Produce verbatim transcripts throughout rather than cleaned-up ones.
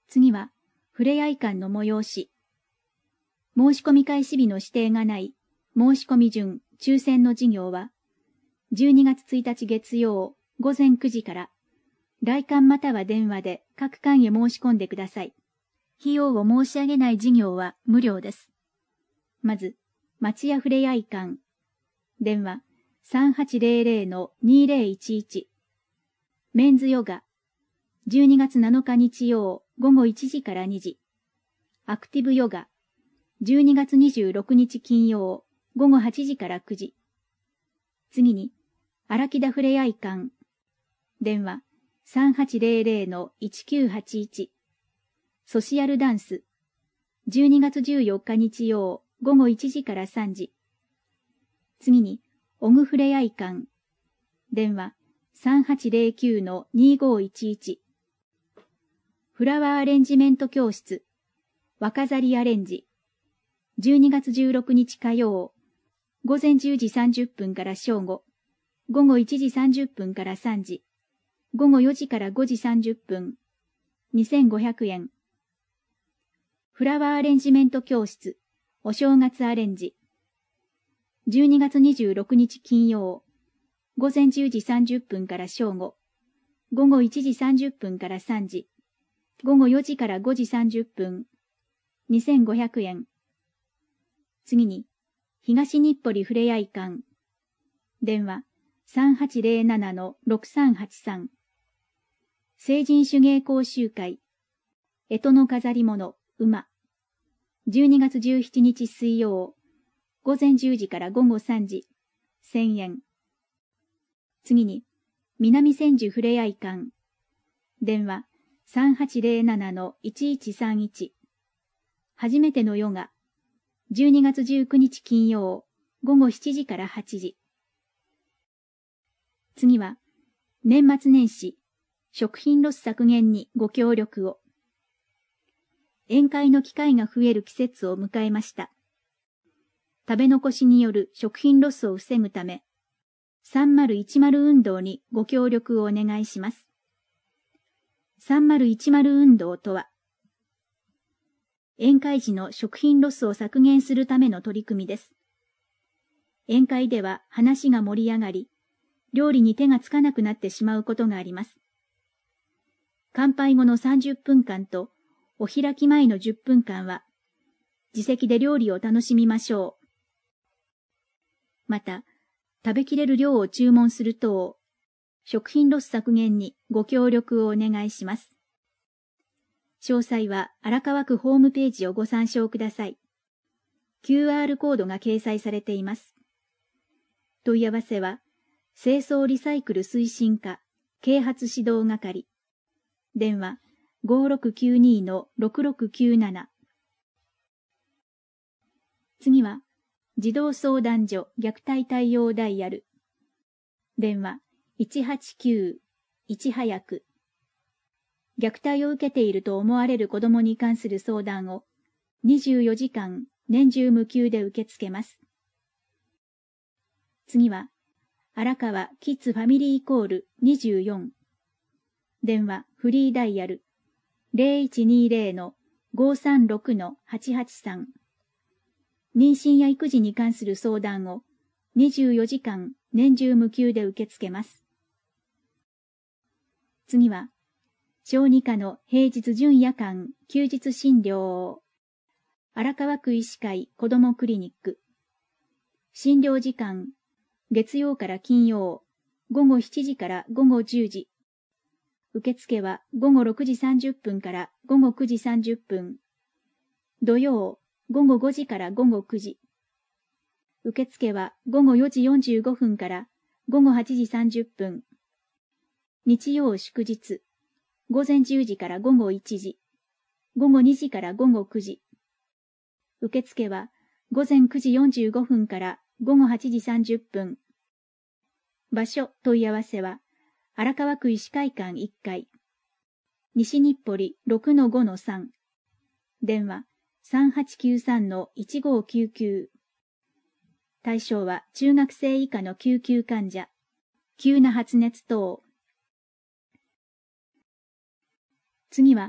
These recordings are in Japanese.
次は、ふれあい館の催し。申し込み開始日の指定がない申し込み順抽選の事業は、じゅうにがつついたち月曜午前くじから、来館または電話で各館へ申し込んでください。費用を申し上げない事業は無料です。まず、町屋ふれあい館。電話 さんはちゼロゼロのにゼロいちいち。メンズヨガ。じゅうにがつなのか日曜午後いちじからにじ。アクティブヨガ。じゅうにがつにじゅうろくにち金曜午後はちじからくじ。次に、荒木田ふれあい館。電話 さんはちゼロゼロのいちきゅうはちいち。ソシアルダンス。じゅうにがつじゅうよっか日曜午後いちじからさんじ。次に、オグふれあい館。電話 さんはちゼロきゅうのにごいちいち。フラワーアレンジメント教室。若ざりアレンジ。じゅうにがつじゅうろくにち火曜。午前じゅうじさんじゅっぷんから正午。午後いちじさんじゅっぷんからさんじ。午後よじからごじさんじゅっぷん。にせんごひゃくえん。フラワーアレンジメント教室。お正月アレンジ。じゅうにがつにじゅうろくにち金曜。午前じゅうじさんじゅっぷんから正午。午後いちじさんじゅっぷんからさんじ。午後よじからごじさんじゅっぷん。にせんごひゃくえん。次に、東日暮里ふれあい館。電話 さんはちゼロななのろくさんはちさん。成人手芸講習会。干支の飾り物、馬。じゅうにがつじゅうしちにち水曜。午前じゅうじから午後さんじ。せんえん。次に、南千住ふれあい館。電話 さんはちゼロななのいちいちさんいち。初めてのヨガ。じゅうにがつじゅうくにち金曜。午後しちじからはちじ。次は、年末年始、食品ロス削減にご協力を。宴会の機会が増える季節を迎えました。食べ残しによる食品ロスを防ぐため、さんまるいちまる運動にご協力をお願いします。さんまるいちまる運動とは、宴会時の食品ロスを削減するための取り組みです。宴会では話が盛り上がり、料理に手がつかなくなってしまうことがあります。乾杯後のさんじゅっぷんかんとお開き前のじゅっぷんかんは、自席で料理を楽しみましょう。また、食べきれる量を注文する等、食品ロス削減にご協力をお願いします。詳細は荒川区ホームページをご参照ください。キューアール コードが掲載されています。問い合わせは、清掃リサイクル推進課啓発指導係。電話 ごろくきゅうにのろくろくきゅうなな。次は、児童相談所虐待対応ダイヤル。電話いちはちきゅういち早く。虐待を受けていると思われる子どもに関する相談をにじゅうよじかん年中無休で受け付けます。次は、荒川キッズファミリーコールにじゅうよん。電話フリーダイヤル ゼロいちにゼロのごさんろくのはちはちさん。妊娠や育児に関する相談をにじゅうよじかん年中無休で受け付けます。次は、小児科の平日準夜間休日診療を荒川区医師会子どもクリニック。診療時間、月曜から金曜、ごごしちじからごごじゅうじ。受付はごごろくじさんじゅっぷんからごごくじさんじゅっぷん。土曜、ごごごじからごごくじ。受付はごごよじよんじゅうごふんからごごはちじさんじゅっぷん。日曜祝日、ごぜんじゅうじからごごいちじ。ごごにじからごごくじ。受付はごぜんくじよんじゅうごふんからごごはちじさんじゅっぷん。場所問い合わせは、荒川区医師会館いっかい。西日暮里 ろくのごのさん。電話さんはちきゅうさんのいちごきゅうきゅう。対象は中学生以下の救急患者。急な発熱等。次は、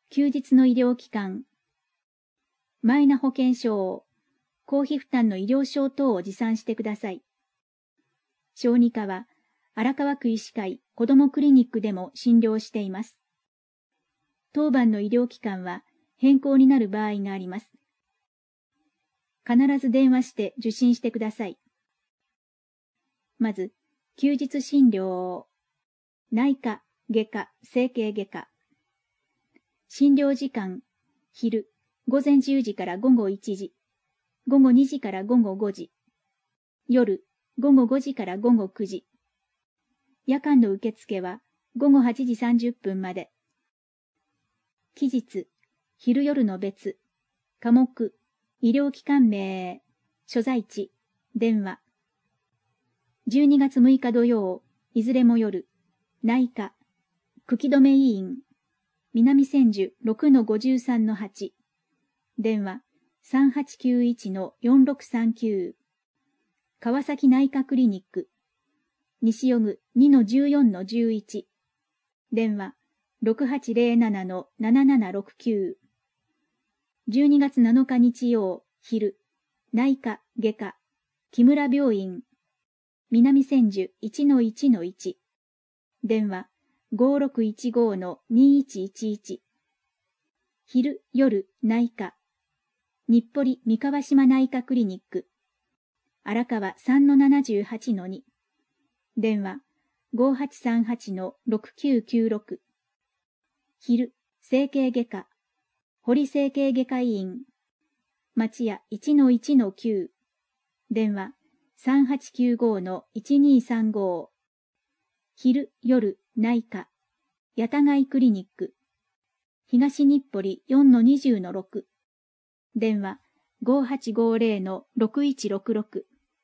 休日の医療機関、マイナ保険証を、公費負担の医療証等を持参してください。小児科は、荒川区医師会子どもクリニックでも診療しています。当番の医療機関は変更になる場合があります。必ず電話して受診してください。まず、休日診療を、内科、外科、整形外科。診療時間、昼、午前じゅうじから午後いちじ、午後にじから午後ごじ、夜、午後ごじから午後くじ。夜間の受付は午後はちじさんじゅっぷんまで。期日、昼夜の別、科目、医療機関名、所在地、電話。じゅうにがつむいか土曜、いずれも夜、内科、茎止め医院、南千住 ろくのごじゅうさんのはち、電話 さんはちきゅういちのよんろくさんきゅう、川崎内科クリニック、西予具 にのじゅうよんのじゅういち、電話 ろくはちぜろななのななななろくきゅう、じゅうにがつなのか日曜、昼、内科、外科、木村病院、南千住 いちのいちのいち、電話ごろくいちごのにいちいちいち、昼、夜、内科、日暮里三河島内科クリニック、荒川 さんのななじゅうはちのに、電話ごはちさんはちのろくきゅうきゅうろく、昼、整形外科、堀整形外科医院、町屋 いちのいちのきゅう、電話さんはちきゅうごのいちにさんご、昼、夜、内科、八田貝クリニック、東日暮里 よんのにじゅうのろく、電話ごはちごぜろのろくいちろくろく。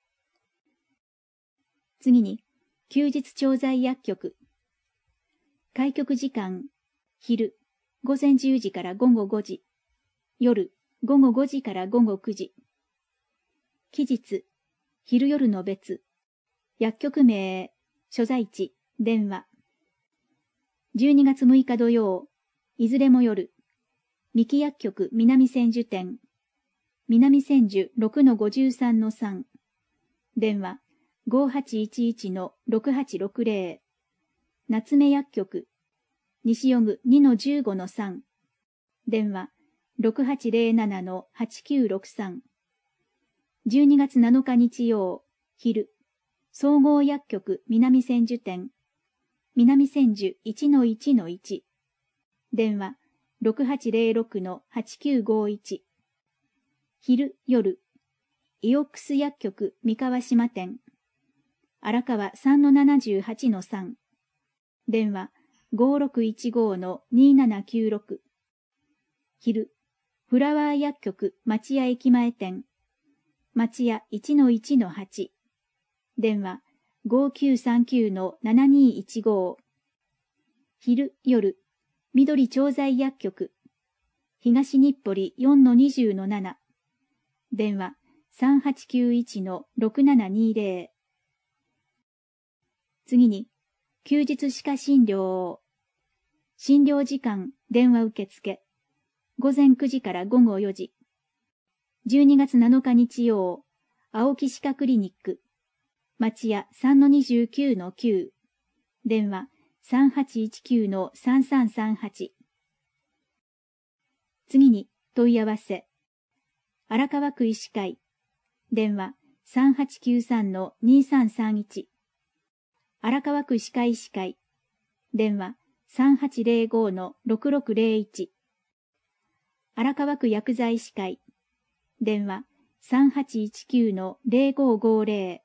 次に、休日調剤薬局。開局時間、昼、午前じゅうじから午後ごじ、夜、午後ごじから午後くじ。期日、昼夜の別、薬局名、所在地、電話。じゅうにがつむいか土曜、いずれも夜、三木薬局南千住店、南千住 ろくのごじゅうさんのさん、電話ごはちいちいちのろくはちろくぜろ、夏目薬局、西予具 にのじゅうごのさん、電話ろくはちぜろななのはちきゅうろくさん、じゅうにがつなのか日曜、昼、総合薬局南千住店、南千住 いちのいちのいち、電話ろくはちぜろろくのはちきゅうごいち、昼、夜、イオックス薬局三河島店、荒川 さんのななじゅうはちのさん、電話ごろくいちごのにななきゅうろく、昼、フラワー薬局町屋駅前店、町屋 いちのいちのはち、電話ごきゅうさんきゅうのななにいちご、昼、夜、緑調剤薬局、東日暮里 よんのにじゅうのなな、電話さんはちきゅういちのろくななにぜろ。次に、休日歯科診療。診療時間、電話受付。午前くじから午後よじ。じゅうにがつなのか日曜、青木歯科クリニック。町屋 さんのにじゅうきゅうのきゅう。電話さんはちいちきゅうのさんさんさんはち。次に、問い合わせ。荒川区医師会。電話さんはちきゅうさんのにさんさんいち。荒川区歯科医師会。電話さんはちぜろごのろくろくぜろいち。荒川区薬剤師会。電話さんはちいちきゅうのぜろごごぜろ。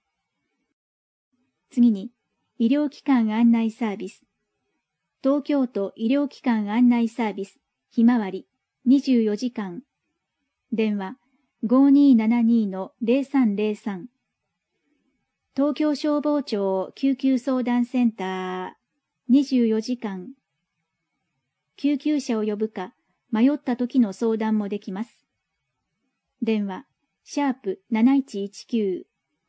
次に、医療機関案内サービス。東京都医療機関案内サービス、ひまわり、にじゅうよじかん。電話ごにーななにのぜろさんぜろさん。東京消防庁救急相談センター、にじゅうよじかん。救急車を呼ぶか、迷った時の相談もできます。電話、シャープなないちいちきゅう。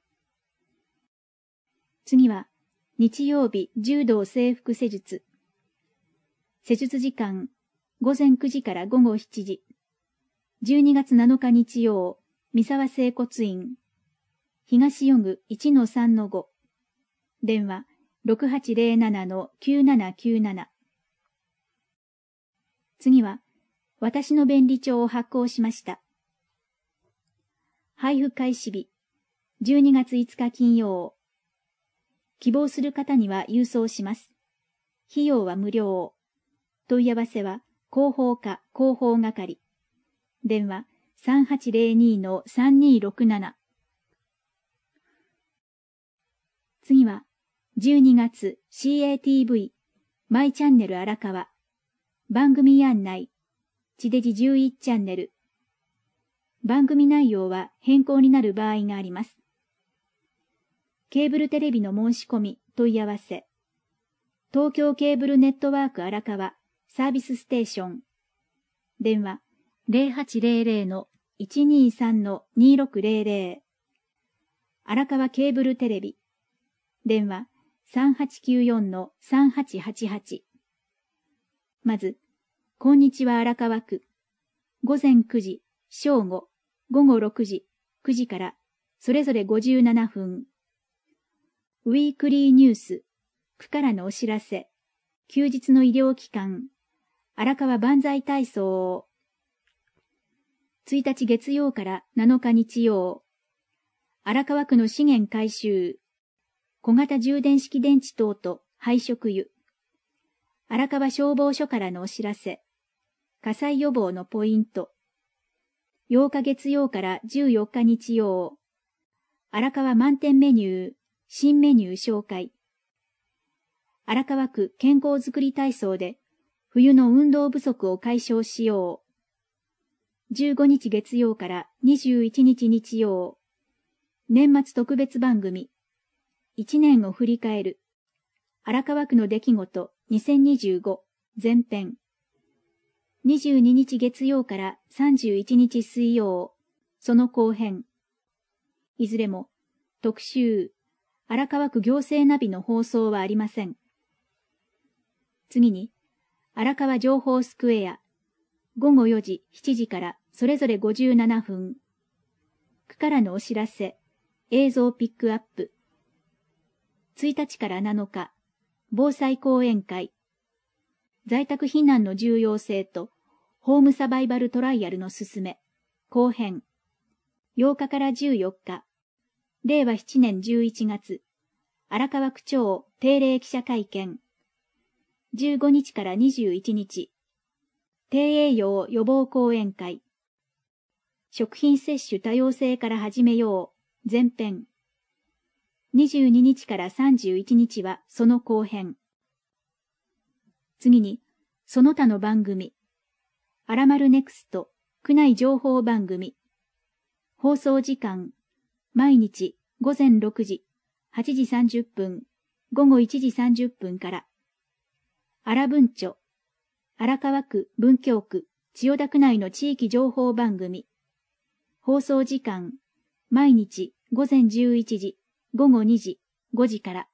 次は、日曜日柔道整復施術。施術時間、 午前くじから午後しちじ。じゅうにがつなのか日曜、三沢整骨院。東予具 いちのさんのご。電話 ろくはちゼロななのきゅうななきゅうなな。次は、私の便利帳を発行しました。配布開始日、じゅうにがついつか金曜。希望する方には郵送します。費用は無料。問い合わせは広報課広報係。電話 さんはちゼロにのさんにろくなな。次は、じゅうにがつ シーエーティーブイ マイチャンネル荒川。番組案内。地デジじゅういちチャンネル。番組内容は変更になる場合があります。ケーブルテレビの申し込み、問い合わせ。東京ケーブルネットワーク荒川サービスステーション。電話 ゼロはちゼロゼロのいちにさんのにろくゼロゼロ。荒川ケーブルテレビ。電話 さんはちきゅうよんのさんはちはちはち。まず、こんにちは荒川区。午前くじ、正午、午後ろくじ、くじから、それぞれごじゅうななふん。ウィークリーニュース、区からのお知らせ。休日の医療機関。荒川万歳体操。ついたち月曜からなのか日曜。荒川区の資源回収。小型充電式電池等と廃食油。荒川消防署からのお知らせ。火災予防のポイント。ようか月曜からじゅうよっか日曜。荒川満点メニュー、新メニュー紹介。荒川区健康づくり体操で、冬の運動不足を解消しよう。じゅうごにち月曜からにじゅういちにち日曜。年末特別番組。いちねんを振り返る。荒川区の出来事にせんにじゅうご前編。にじゅうににち月曜からさんじゅういちにち水曜。その後編。いずれも特集、荒川区行政ナビの放送はありません。次に、荒川情報スクエア。ごごよじ、しちじからそれぞれごじゅうななふん。区からのお知らせ、映像ピックアップ。ついたちからなのか、防災講演会。在宅避難の重要性と、ホームサバイバルトライアルの進め、後編。ようかからじゅうよっか、れいわななねんじゅういちがつ、荒川区長定例記者会見。じゅうごにちからにじゅういちにち、低栄養予防講演会。食品摂取多様性から始めよう、前編。にじゅうににちからさんじゅういちにちはその後編。次に、その他の番組。あらまるネクスト、区内情報番組。放送時間、毎日ごぜんろくじ、はちじさんじゅっぷん、ごごいちじさんじゅっぷんから。荒文町、荒川区文京区、千代田区内の地域情報番組。放送時間、毎日ごぜんじゅういちじ、ごごにじ、ごじから。